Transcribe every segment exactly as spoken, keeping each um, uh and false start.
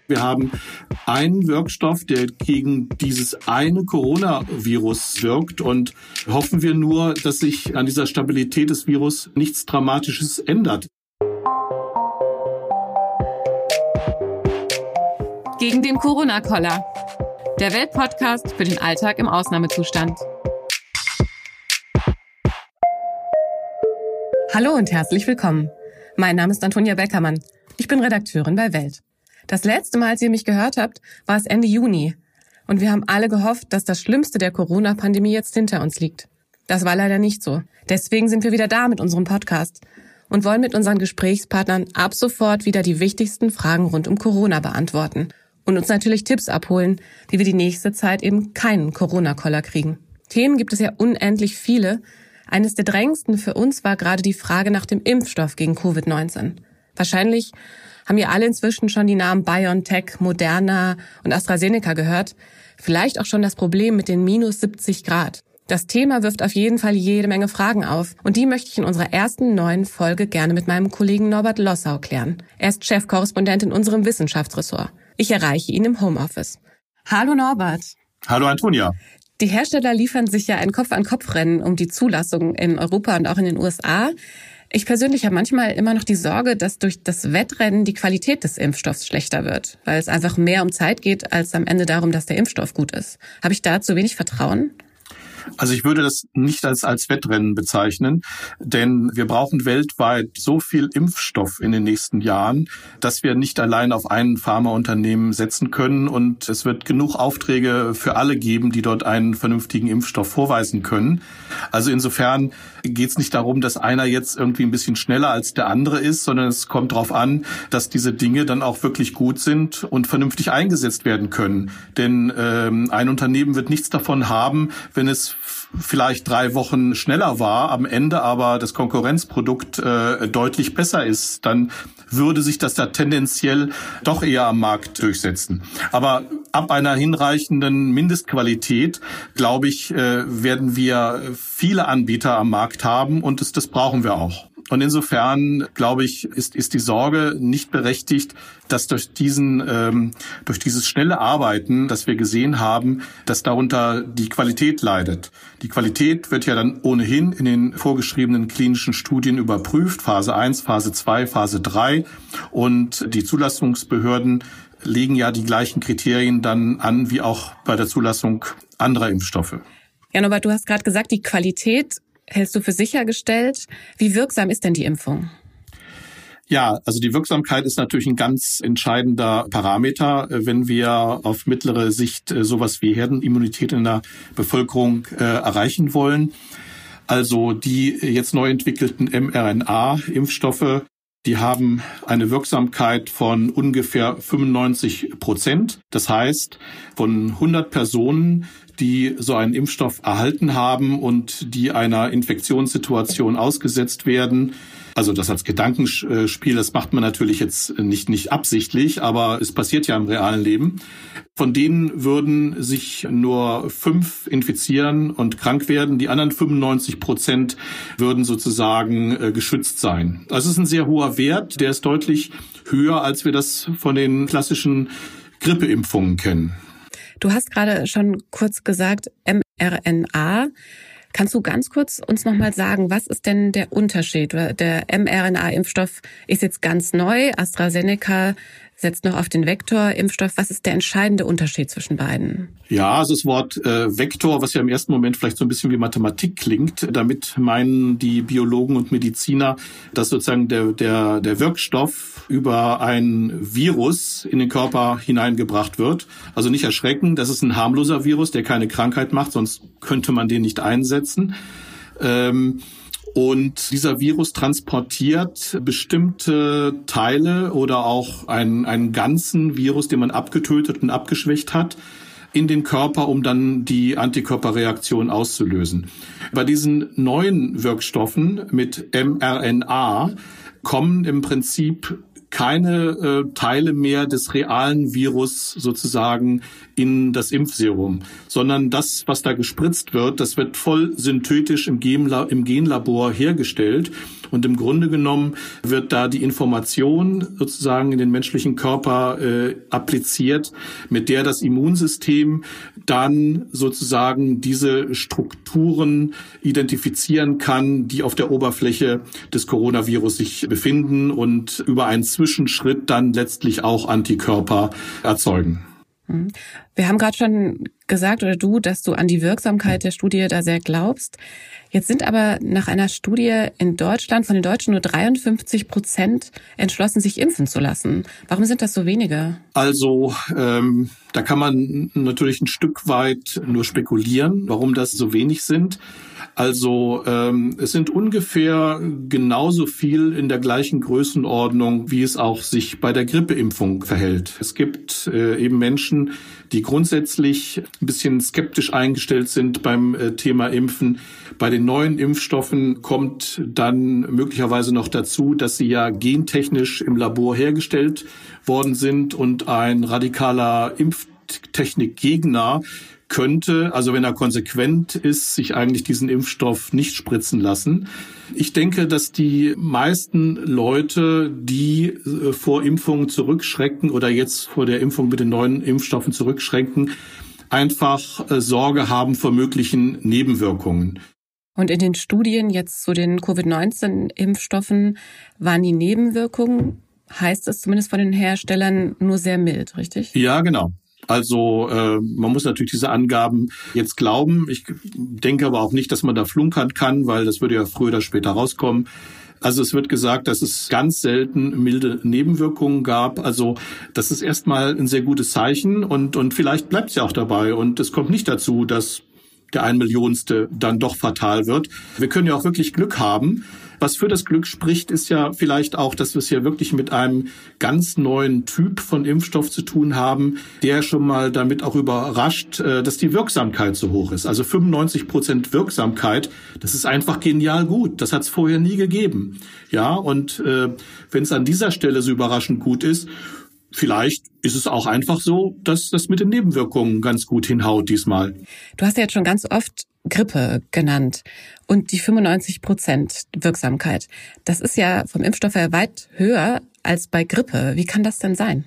Wir haben einen Wirkstoff, der gegen dieses eine Coronavirus wirkt, und hoffen wir nur, dass sich an dieser Stabilität des Virus nichts Dramatisches ändert. Gegen den Corona-Koller. Der Weltpodcast für den Alltag im Ausnahmezustand. Hallo und herzlich willkommen. Mein Name ist Antonia Beckermann. Ich bin Redakteurin bei Welt. Das letzte Mal, als ihr mich gehört habt, war es Ende Juni. Und wir haben alle gehofft, dass das Schlimmste der Corona-Pandemie jetzt hinter uns liegt. Das war leider nicht so. Deswegen sind wir wieder da mit unserem Podcast und wollen mit unseren Gesprächspartnern ab sofort wieder die wichtigsten Fragen rund um Corona beantworten und uns natürlich Tipps abholen, wie wir die nächste Zeit eben keinen Corona-Koller kriegen. Themen gibt es ja unendlich viele. Eines der drängendsten für uns war gerade die Frage nach dem Impfstoff gegen Covid neunzehn. Wahrscheinlich haben ihr alle inzwischen schon die Namen BioNTech, Moderna und AstraZeneca gehört. Vielleicht auch schon das Problem mit den minus siebzig Grad. Das Thema wirft auf jeden Fall jede Menge Fragen auf. Und die möchte ich in unserer ersten neuen Folge gerne mit meinem Kollegen Norbert Lossau klären. Er ist Chefkorrespondent in unserem Wissenschaftsressort. Ich erreiche ihn im Homeoffice. Hallo Norbert. Hallo Antonia. Die Hersteller liefern sich ja ein Kopf-an-Kopf-Rennen um die Zulassung in Europa und auch in den U S A. Ich persönlich habe manchmal immer noch die Sorge, dass durch das Wettrennen die Qualität des Impfstoffs schlechter wird, weil es einfach mehr um Zeit geht, als am Ende darum, dass der Impfstoff gut ist. Habe ich da zu wenig Vertrauen? Also ich würde das nicht als, als Wettrennen bezeichnen, denn wir brauchen weltweit so viel Impfstoff in den nächsten Jahren, dass wir nicht allein auf ein Pharmaunternehmen setzen können, und es wird genug Aufträge für alle geben, die dort einen vernünftigen Impfstoff vorweisen können. Also insofern geht es nicht darum, dass einer jetzt irgendwie ein bisschen schneller als der andere ist, sondern es kommt darauf an, dass diese Dinge dann auch wirklich gut sind und vernünftig eingesetzt werden können. Denn ähm, ein Unternehmen wird nichts davon haben, wenn es vielleicht drei Wochen schneller war, am Ende aber das Konkurrenzprodukt äh, deutlich besser ist, dann würde sich das da tendenziell doch eher am Markt durchsetzen. Aber ab einer hinreichenden Mindestqualität, glaube ich, äh, werden wir viele Anbieter am Markt haben, und das, das brauchen wir auch. Und insofern, glaube ich, ist, ist die Sorge nicht berechtigt, dass durch diesen, ähm, durch dieses schnelle Arbeiten, das wir gesehen haben, dass darunter die Qualität leidet. Die Qualität wird ja dann ohnehin in den vorgeschriebenen klinischen Studien überprüft, Phase eins, Phase zwei, Phase drei. Und die Zulassungsbehörden legen ja die gleichen Kriterien dann an, wie auch bei der Zulassung anderer Impfstoffe. Ja, Norbert, du hast gerade gesagt, die Qualität hältst du für sichergestellt. Wie wirksam ist denn die Impfung? Ja, also die Wirksamkeit ist natürlich ein ganz entscheidender Parameter, wenn wir auf mittlere Sicht sowas wie Herdenimmunität in der Bevölkerung äh, erreichen wollen. Also die jetzt neu entwickelten mRNA-Impfstoffe, die haben eine Wirksamkeit von ungefähr fünfundneunzig Prozent. Das heißt, von hundert Personen, die so einen Impfstoff erhalten haben und die einer Infektionssituation ausgesetzt werden, also das als Gedankenspiel, das macht man natürlich jetzt nicht, nicht absichtlich, aber es passiert ja im realen Leben. Von denen würden sich nur fünf infizieren und krank werden. Die anderen fünfundneunzig Prozent würden sozusagen geschützt sein. Also es ist ein sehr hoher Wert, der ist deutlich höher, als wir das von den klassischen Grippeimpfungen kennen. Du hast gerade schon kurz gesagt, mRNA. Kannst du ganz kurz uns nochmal sagen, was ist denn der Unterschied? Der mRNA-Impfstoff ist jetzt ganz neu, AstraZeneca setzt noch auf den Vektor-Impfstoff. Was ist der entscheidende Unterschied zwischen beiden? Ja, also das Wort äh, Vektor, was ja im ersten Moment vielleicht so ein bisschen wie Mathematik klingt, damit meinen die Biologen und Mediziner, dass sozusagen der, der, der Wirkstoff über ein Virus in den Körper hineingebracht wird. Also nicht erschrecken, das ist ein harmloser Virus, der keine Krankheit macht, sonst könnte man den nicht einsetzen. Ähm, Und dieser Virus transportiert bestimmte Teile oder auch einen, einen ganzen Virus, den man abgetötet und abgeschwächt hat, in den Körper, um dann die Antikörperreaktion auszulösen. Bei diesen neuen Wirkstoffen mit mRNA kommen im Prinzip keine äh, Teile mehr des realen Virus sozusagen in das Impfserum, sondern das, was da gespritzt wird, das wird voll synthetisch im Genla- im Genlabor hergestellt. Und im Grunde genommen wird da die Information sozusagen in den menschlichen Körper äh, appliziert, mit der das Immunsystem dann sozusagen diese Strukturen identifizieren kann, die auf der Oberfläche des Coronavirus sich befinden und über einen Zwischenschritt dann letztlich auch Antikörper erzeugen. Wir haben gerade schon gesagt, oder du, dass du an die Wirksamkeit der Studie da sehr glaubst. Jetzt sind aber nach einer Studie in Deutschland von den Deutschen nur dreiundfünfzig Prozent entschlossen, sich impfen zu lassen. Warum sind das so wenige? Also ähm, da kann man natürlich ein Stück weit nur spekulieren, warum das so wenig sind. Also ähm, es sind ungefähr genauso viel in der gleichen Größenordnung, wie es auch sich bei der Grippeimpfung verhält. Es gibt äh, eben Menschen, die grundsätzlich ein bisschen skeptisch eingestellt sind beim äh, Thema Impfen. Bei den neuen Impfstoffen kommt dann möglicherweise noch dazu, dass sie ja gentechnisch im Labor hergestellt worden sind und ein radikaler Impftechnikgegner könnte, also wenn er konsequent ist, sich eigentlich diesen Impfstoff nicht spritzen lassen. Ich denke, dass die meisten Leute, die vor Impfungen zurückschrecken oder jetzt vor der Impfung mit den neuen Impfstoffen zurückschrecken, einfach Sorge haben vor möglichen Nebenwirkungen. Und in den Studien jetzt zu den Covid neunzehn Impfstoffen waren die Nebenwirkungen, heißt es zumindest von den Herstellern, nur sehr mild, richtig? Ja, genau. Also äh, man muss natürlich diese Angaben jetzt glauben. Ich denke aber auch nicht, dass man da flunkern kann, weil das würde ja früher oder später rauskommen. Also es wird gesagt, dass es ganz selten milde Nebenwirkungen gab. Also das ist erstmal ein sehr gutes Zeichen und und vielleicht bleibt es ja auch dabei. Und es kommt nicht dazu, dass der Einmillionste dann doch fatal wird. Wir können ja auch wirklich Glück haben. Was für das Glück spricht, ist ja vielleicht auch, dass wir es hier wirklich mit einem ganz neuen Typ von Impfstoff zu tun haben, der schon mal damit auch überrascht, dass die Wirksamkeit so hoch ist. Also fünfundneunzig Prozent Wirksamkeit, das ist einfach genial gut. Das hat es vorher nie gegeben. Ja, und äh, wenn es an dieser Stelle so überraschend gut ist, vielleicht ist es auch einfach so, dass das mit den Nebenwirkungen ganz gut hinhaut diesmal. Du hast ja jetzt schon ganz oft Grippe genannt und die fünfundneunzig Prozent Wirksamkeit. Das ist ja vom Impfstoff her weit höher als bei Grippe. Wie kann das denn sein?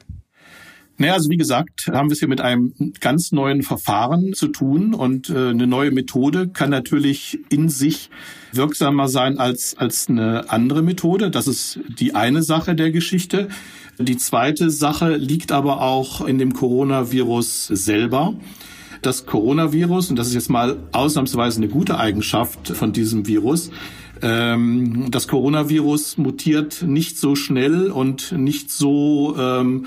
Naja, also wie gesagt, haben wir es hier mit einem ganz neuen Verfahren zu tun und äh, eine neue Methode kann natürlich in sich wirksamer sein als als eine andere Methode. Das ist die eine Sache der Geschichte. Die zweite Sache liegt aber auch in dem Coronavirus selber. Das Coronavirus, und das ist jetzt mal ausnahmsweise eine gute Eigenschaft von diesem Virus, ähm, das Coronavirus mutiert nicht so schnell und nicht so ähm,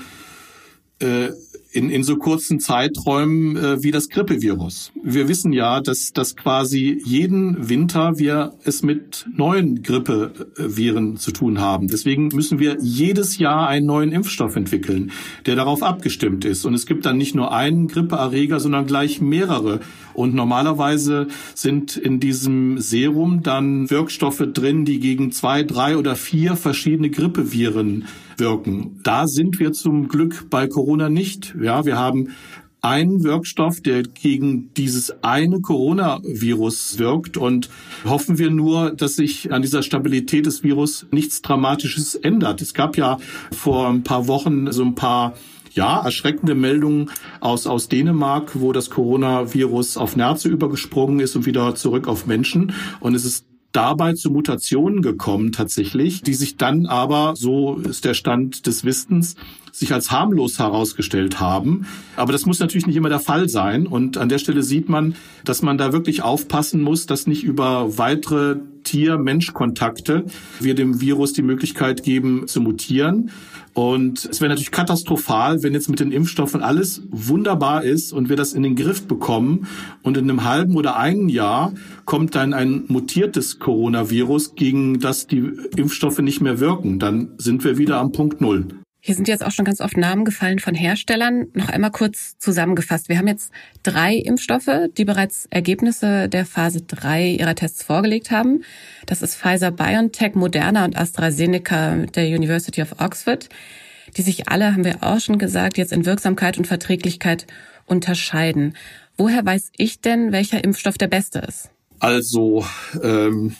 äh, in, in so kurzen Zeiträumen äh, wie das Grippevirus. Wir wissen ja, dass, dass quasi jeden Winter wir es mit neuen Grippeviren zu tun haben. Deswegen müssen wir jedes Jahr einen neuen Impfstoff entwickeln, der darauf abgestimmt ist. Und es gibt dann nicht nur einen Grippeerreger, sondern gleich mehrere. Und normalerweise sind in diesem Serum dann Wirkstoffe drin, die gegen zwei, drei oder vier verschiedene Grippeviren wirken. Da sind wir zum Glück bei Corona nicht. Ja, wir haben einen Wirkstoff, der gegen dieses eine Coronavirus wirkt und hoffen wir nur, dass sich an dieser Stabilität des Virus nichts Dramatisches ändert. Es gab ja vor ein paar Wochen so ein paar ja, erschreckende Meldungen aus, aus Dänemark, wo das Coronavirus auf Nerze übergesprungen ist und wieder zurück auf Menschen. Und es ist dabei zu Mutationen gekommen tatsächlich, die sich dann aber, so ist der Stand des Wissens, sich als harmlos herausgestellt haben. Aber das muss natürlich nicht immer der Fall sein. Und an der Stelle sieht man, dass man da wirklich aufpassen muss, dass nicht über weitere Tier-Mensch-Kontakte wir dem Virus die Möglichkeit geben, zu mutieren. Und es wäre natürlich katastrophal, wenn jetzt mit den Impfstoffen alles wunderbar ist und wir das in den Griff bekommen und in einem halben oder einem Jahr kommt dann ein mutiertes Coronavirus, gegen das die Impfstoffe nicht mehr wirken. Dann sind wir wieder am Punkt Null. Hier sind jetzt auch schon ganz oft Namen gefallen von Herstellern. Noch einmal kurz zusammengefasst. Wir haben jetzt drei Impfstoffe, die bereits Ergebnisse der Phase drei ihrer Tests vorgelegt haben. Das ist Pfizer, BioNTech, Moderna und AstraZeneca mit der University of Oxford, die sich alle, haben wir auch schon gesagt, jetzt in Wirksamkeit und Verträglichkeit unterscheiden. Woher weiß ich denn, welcher Impfstoff der beste ist? Also, ähm,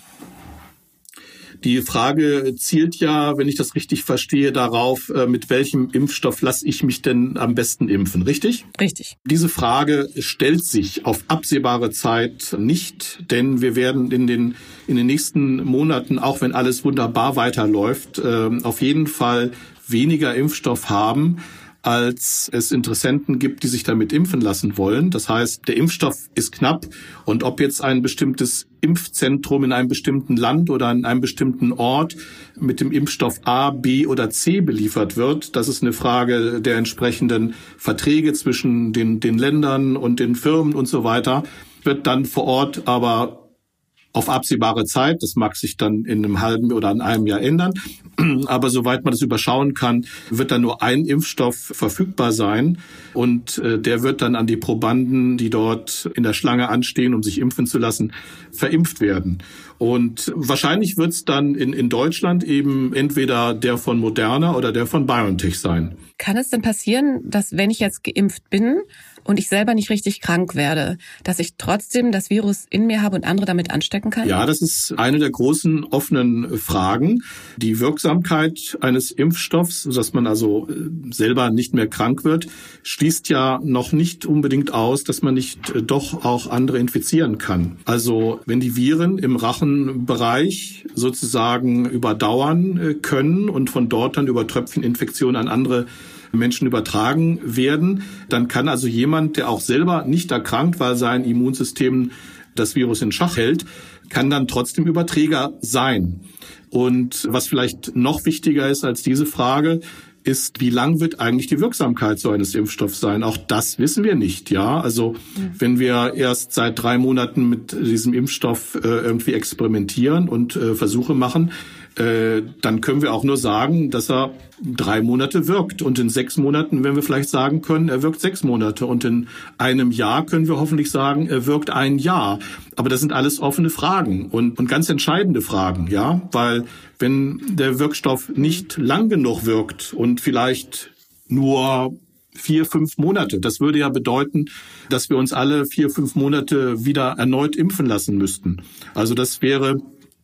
die Frage zielt ja, wenn ich das richtig verstehe, darauf, mit welchem Impfstoff lasse ich mich denn am besten impfen, richtig? Richtig. Diese Frage stellt sich auf absehbare Zeit nicht, denn wir werden in den, in den nächsten Monaten, auch wenn alles wunderbar weiterläuft, auf jeden Fall weniger Impfstoff haben, als es Interessenten gibt, die sich damit impfen lassen wollen. Das heißt, der Impfstoff ist knapp und ob jetzt ein bestimmtes Impfzentrum in einem bestimmten Land oder an einem bestimmten Ort mit dem Impfstoff A, B oder C beliefert wird, das ist eine Frage der entsprechenden Verträge zwischen den, den Ländern und den Firmen und so weiter, wird dann vor Ort aber auf absehbare Zeit, das mag sich dann in einem halben oder in einem Jahr ändern, aber soweit man das überschauen kann, wird dann nur ein Impfstoff verfügbar sein und äh, der wird dann an die Probanden, die dort in der Schlange anstehen, um sich impfen zu lassen, verimpft werden. Und wahrscheinlich wird es dann in, in Deutschland eben entweder der von Moderna oder der von BioNTech sein. Kann es denn passieren, dass wenn ich jetzt geimpft bin und ich selber nicht richtig krank werde, dass ich trotzdem das Virus in mir habe und andere damit anstecken kann? Ja, das ist eine der großen offenen Fragen. Die Wirksamkeit eines Impfstoffs, dass man also selber nicht mehr krank wird, schließt ja noch nicht unbedingt aus, dass man nicht doch auch andere infizieren kann. Also wenn die Viren im Rachenbereich sozusagen überdauern können und von dort dann über Tröpfcheninfektionen an andere Menschen übertragen werden, dann kann also jemand, der auch selber nicht erkrankt, weil sein Immunsystem das Virus in Schach hält, kann dann trotzdem Überträger sein. Und was vielleicht noch wichtiger ist als diese Frage, ist, wie lang wird eigentlich die Wirksamkeit so eines Impfstoffs sein? Auch das wissen wir nicht, ja. Also mhm. wenn wir erst seit drei Monaten mit diesem Impfstoff äh, irgendwie experimentieren und äh, Versuche machen, äh, dann können wir auch nur sagen, dass er drei Monate wirkt. Und in sechs Monaten, wenn wir vielleicht sagen können, er wirkt sechs Monate. Und in einem Jahr können wir hoffentlich sagen, er wirkt ein Jahr. Aber das sind alles offene Fragen und, und ganz entscheidende Fragen, ja. Weil wenn der Wirkstoff nicht lang genug wirkt und vielleicht nur vier, fünf Monate, das würde ja bedeuten, dass wir uns alle vier, fünf Monate wieder erneut impfen lassen müssten. Also das wäre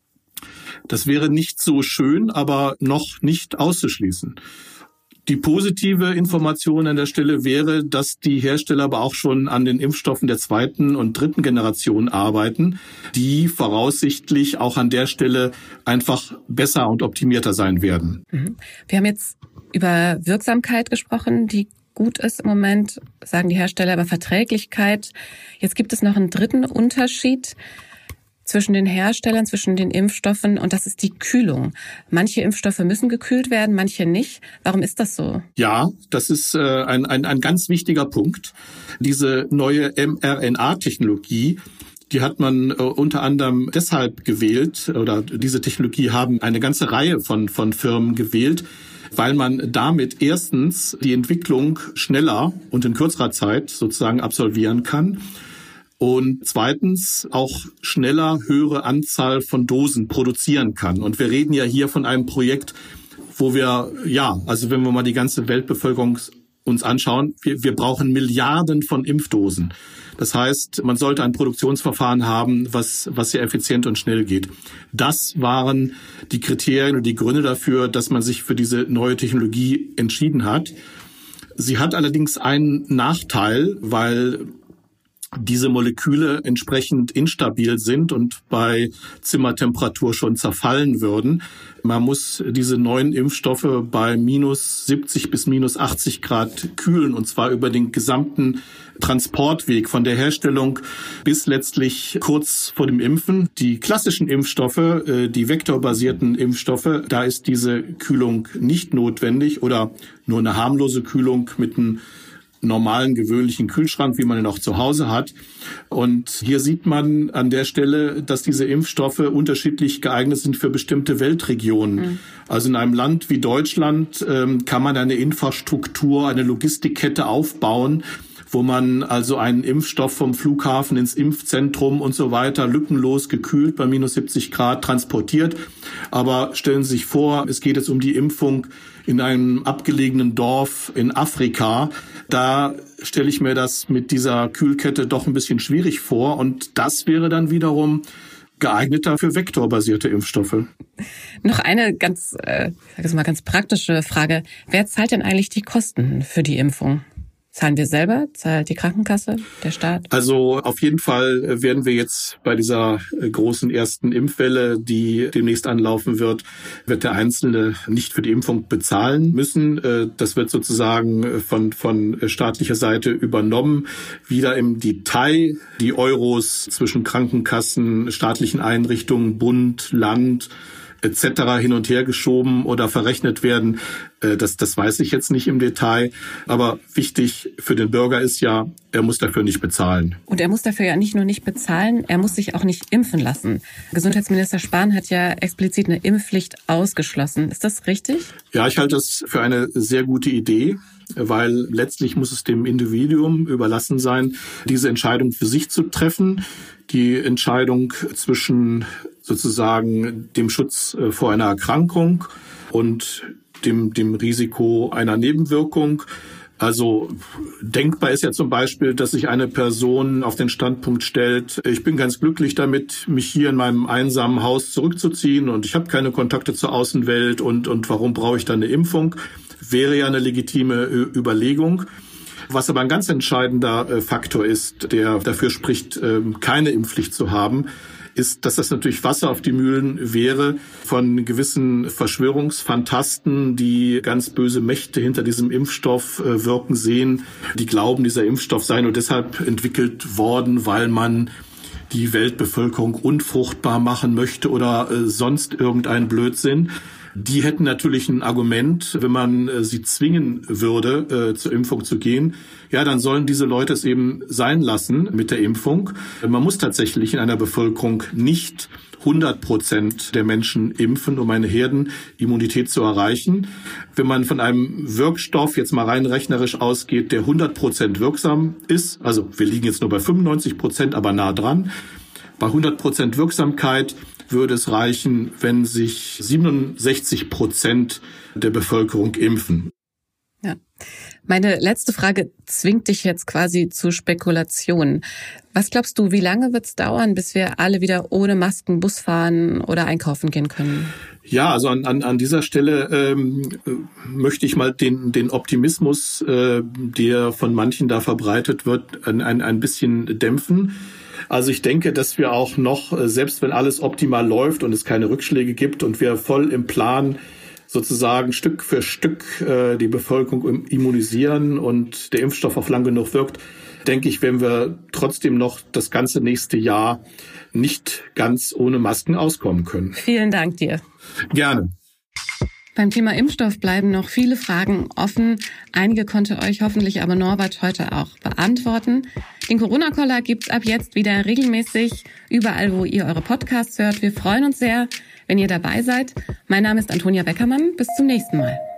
Das wäre nicht so schön, aber noch nicht auszuschließen. Die positive Information an der Stelle wäre, dass die Hersteller aber auch schon an den Impfstoffen der zweiten und dritten Generation arbeiten, die voraussichtlich auch an der Stelle einfach besser und optimierter sein werden. Wir haben jetzt über Wirksamkeit gesprochen, die gut ist im Moment, sagen die Hersteller, aber Verträglichkeit. Jetzt gibt es noch einen dritten Unterschied zwischen den Herstellern, zwischen den Impfstoffen, und das ist die Kühlung. Manche Impfstoffe müssen gekühlt werden, manche nicht. Warum ist das so? Ja, das ist äh, ein, ein, ein ganz wichtiger Punkt. Diese neue mRNA-Technologie, die hat man äh, unter anderem deshalb gewählt, oder diese Technologie haben eine ganze Reihe von, von Firmen gewählt, weil man damit erstens die Entwicklung schneller und in kürzerer Zeit sozusagen absolvieren kann. Und zweitens auch schneller höhere Anzahl von Dosen produzieren kann. Und wir reden ja hier von einem Projekt, wo wir, ja, also wenn wir mal die ganze Weltbevölkerung uns anschauen, wir, wir brauchen Milliarden von Impfdosen. Das heißt, man sollte ein Produktionsverfahren haben, was, was sehr effizient und schnell geht. Das waren die Kriterien und die Gründe dafür, dass man sich für diese neue Technologie entschieden hat. Sie hat allerdings einen Nachteil, weil diese Moleküle entsprechend instabil sind und bei Zimmertemperatur schon zerfallen würden. Man muss diese neuen Impfstoffe bei minus siebzig bis minus achtzig Grad kühlen, und zwar über den gesamten Transportweg von der Herstellung bis letztlich kurz vor dem Impfen. Die klassischen Impfstoffe, die vektorbasierten Impfstoffe, da ist diese Kühlung nicht notwendig oder nur eine harmlose Kühlung mit einem normalen, gewöhnlichen Kühlschrank, wie man ihn auch zu Hause hat. Und hier sieht man an der Stelle, dass diese Impfstoffe unterschiedlich geeignet sind für bestimmte Weltregionen. Mhm. Also in einem Land wie Deutschland ähm, kann man eine Infrastruktur, eine Logistikkette aufbauen, wo man also einen Impfstoff vom Flughafen ins Impfzentrum und so weiter lückenlos gekühlt bei minus siebzig Grad transportiert. Aber stellen Sie sich vor, es geht jetzt um die Impfung in einem abgelegenen Dorf in Afrika. Da stelle ich mir das mit dieser Kühlkette doch ein bisschen schwierig vor. Und das wäre dann wiederum geeigneter für vektorbasierte Impfstoffe. Noch eine ganz, äh, sag ich mal, ganz praktische Frage. Wer zahlt denn eigentlich die Kosten für die Impfung? Zahlen wir selber? Zahlt die Krankenkasse, der Staat? Also auf jeden Fall werden wir jetzt bei dieser großen ersten Impfwelle, die demnächst anlaufen wird, wird der Einzelne nicht für die Impfung bezahlen müssen. Das wird sozusagen von, von staatlicher Seite übernommen. Wieder im Detail die Euros zwischen Krankenkassen, staatlichen Einrichtungen, Bund, Land et cetera hin und her geschoben oder verrechnet werden. Das, das weiß ich jetzt nicht im Detail. Aber wichtig für den Bürger ist ja, er muss dafür nicht bezahlen. Und er muss dafür ja nicht nur nicht bezahlen, er muss sich auch nicht impfen lassen. Gesundheitsminister Spahn hat ja explizit eine Impfpflicht ausgeschlossen. Ist das richtig? Ja, ich halte das für eine sehr gute Idee, weil letztlich muss es dem Individuum überlassen sein, diese Entscheidung für sich zu treffen. Die Entscheidung zwischen sozusagen dem Schutz vor einer Erkrankung und dem, dem Risiko einer Nebenwirkung. Also denkbar ist ja zum Beispiel, dass sich eine Person auf den Standpunkt stellt, ich bin ganz glücklich damit, mich hier in meinem einsamen Haus zurückzuziehen und ich habe keine Kontakte zur Außenwelt und, und warum brauche ich dann eine Impfung? Wäre ja eine legitime Überlegung. Was aber ein ganz entscheidender Faktor ist, der dafür spricht, keine Impfpflicht zu haben, ist, dass das natürlich Wasser auf die Mühlen wäre von gewissen Verschwörungsfantasten, die ganz böse Mächte hinter diesem Impfstoff wirken sehen, die glauben, dieser Impfstoff sei nur deshalb entwickelt worden, weil man die Weltbevölkerung unfruchtbar machen möchte oder sonst irgendein Blödsinn. Die hätten natürlich ein Argument, wenn man äh, sie zwingen würde, äh, zur Impfung zu gehen. Ja, dann sollen diese Leute es eben sein lassen mit der Impfung. Man muss tatsächlich in einer Bevölkerung nicht hundert Prozent der Menschen impfen, um eine Herdenimmunität zu erreichen. Wenn man von einem Wirkstoff jetzt mal rein rechnerisch ausgeht, der hundert Prozent wirksam ist, also wir liegen jetzt nur bei fünfundneunzig Prozent, aber nah dran, bei hundert Prozent Wirksamkeit würde es reichen, wenn sich siebenundsechzig Prozent der Bevölkerung impfen. Ja. Meine letzte Frage zwingt dich jetzt quasi zu Spekulationen. Was glaubst du, wie lange wird es dauern, bis wir alle wieder ohne Masken Bus fahren oder einkaufen gehen können? Ja, also an, an, an dieser Stelle ähm, möchte ich mal den, den Optimismus, äh, der von manchen da verbreitet wird, ein, ein, ein bisschen dämpfen. Also ich denke, dass wir auch noch, selbst wenn alles optimal läuft und es keine Rückschläge gibt und wir voll im Plan sozusagen Stück für Stück äh, die Bevölkerung immunisieren und der Impfstoff auch lang genug wirkt, denke ich, werden wir trotzdem noch das ganze nächste Jahr nicht ganz ohne Masken auskommen können. Vielen Dank dir. Gerne. Beim Thema Impfstoff bleiben noch viele Fragen offen. Einige konnte euch hoffentlich aber Norbert heute auch beantworten. Den Corona-Caller gibt's ab jetzt wieder regelmäßig überall, wo ihr eure Podcasts hört. Wir freuen uns sehr, wenn ihr dabei seid. Mein Name ist Antonia Beckermann. Bis zum nächsten Mal.